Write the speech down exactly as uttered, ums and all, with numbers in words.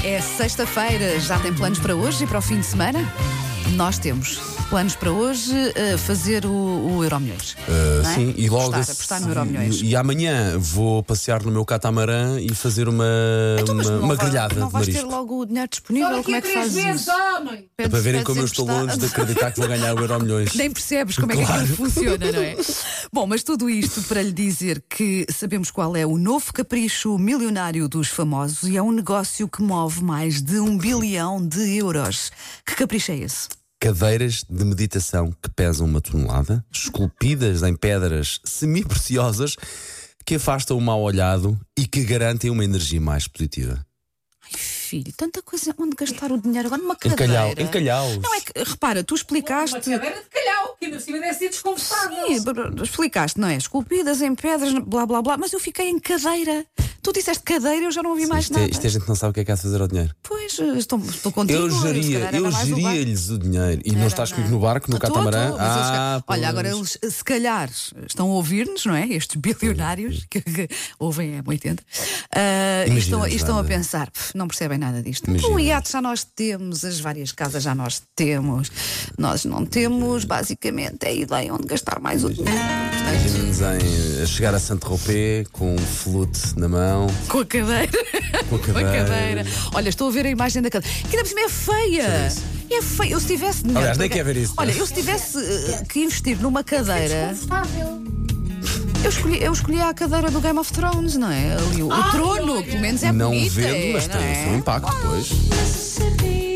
É sexta-feira, já tem planos para hoje e para o fim de semana? Nós temos planos para hoje, uh, fazer o, o Euromilhões. Uh, é? Sim, e logo apostar, esse- apostar no Euromilhões. E, e amanhã vou passear no meu catamarã e fazer uma, Então, mas uma, não uma vai- grelhada Não de vais ter marisco. logo o dinheiro disponível? Como é que fazes isso? homem! É para verem Pedes- como eu pedes estou longe de emprestado? acreditar que vou ganhar o Euromilhões. Nem percebes como é que Claro. aquilo funciona, não é? Bom, mas tudo isto para lhe dizer que sabemos qual é o novo capricho milionário dos famosos e é um negócio que move mais de um bilhão de euros. Que capricho é esse? Cadeiras de meditação que pesam uma tonelada, esculpidas em pedras semi-preciosas, que afastam o mau olhado e que garantem uma energia mais positiva. Ai, filho, tanta coisa onde gastar o dinheiro agora numa Em cadeira. calhau, em calhau. Não é que, repara, tu explicaste. Uma cadeira de calhau, que ainda por cima deve ser desconfortável. Sim, br- br- explicaste, não é? Esculpidas em pedras, blá blá blá, mas eu fiquei em cadeira. Tu disseste cadeira, eu já não ouvi mais Isto é, nada. isto é gente que não sabe o que é que há de fazer ao dinheiro. Pois, estou, estou contigo. Eu se geria, calhar era eu mais o barco. geria-lhes o dinheiro. E não Era, estás não. comigo no barco, no Estou, catamarã? estou, mas eles- Ah, olha, pois. agora eles se calhar estão a ouvir-nos, não é? Estes bilionários que, que ouvem a oitenta ah, e Imagina, estão, e estão a Joana. pensar, "Pff, não percebem nada disto. Imagina. O iate já nós temos, as várias casas já nós temos. Nós não temos, basicamente, é a ideia onde gastar mais o dinheiro. Portanto, Imagina-nos em- a chegar a Saint-Tropez com um flute na mão, com a cadeira. com a Com a cadeira. cadeira. Olha, estou a ver a imagem da cadeira. Que ainda por cima é feia. Deixa eu É feia. Eu se tivesse dinheiro. Aliás, nem para- quer ver isso. Olha, eu se tivesse eh, que investir numa cadeira. Desconfortável. Eu escolhi, eu escolhi a cadeira do Game of Thrones, não é? Ali, o, o Ai, trono, olha. pelo menos é Não bonita. vendo, mas não tem o é? seu impacto depois. Mississippi.